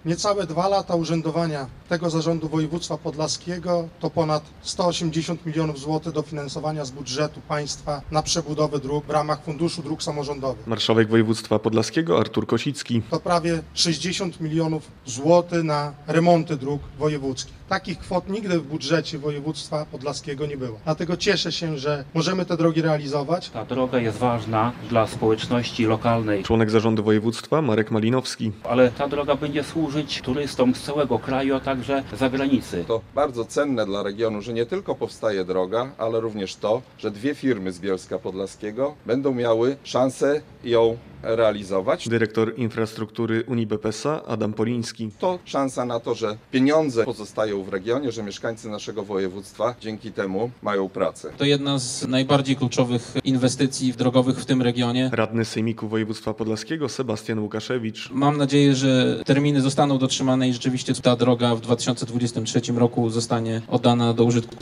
Niecałe 2 lata urzędowania tego zarządu województwa podlaskiego to ponad 180 milionów złotych dofinansowania z budżetu państwa na przebudowę dróg w ramach Funduszu Dróg Samorządowych. Marszałek województwa podlaskiego Artur Kosicki. To prawie 60 milionów złotych na remonty dróg wojewódzkich. Takich kwot nigdy w budżecie województwa podlaskiego nie było. Dlatego cieszę się, że możemy te drogi realizować. Ta droga jest ważna dla społeczności lokalnej, Członek zarządu województwa Marek Malinowski. ale ta droga będzie służyć turystom z całego kraju, a także zagranicy. To bardzo cenne dla regionu, że nie tylko powstaje droga, ale również to, że 2 firmy z Bielska Podlaskiego będą miały szansę ją realizować. Dyrektor infrastruktury UniBPS-a Adam Poliński. To szansa na to, że pieniądze pozostają w regionie, że mieszkańcy naszego województwa dzięki temu mają pracę. To jedna z najbardziej kluczowych inwestycji drogowych w tym regionie. Radny Sejmiku Województwa Podlaskiego Sebastian Łukaszewicz. Mam nadzieję, że terminy zostaną dotrzymane i rzeczywiście ta droga w 2023 roku zostanie oddana do użytku.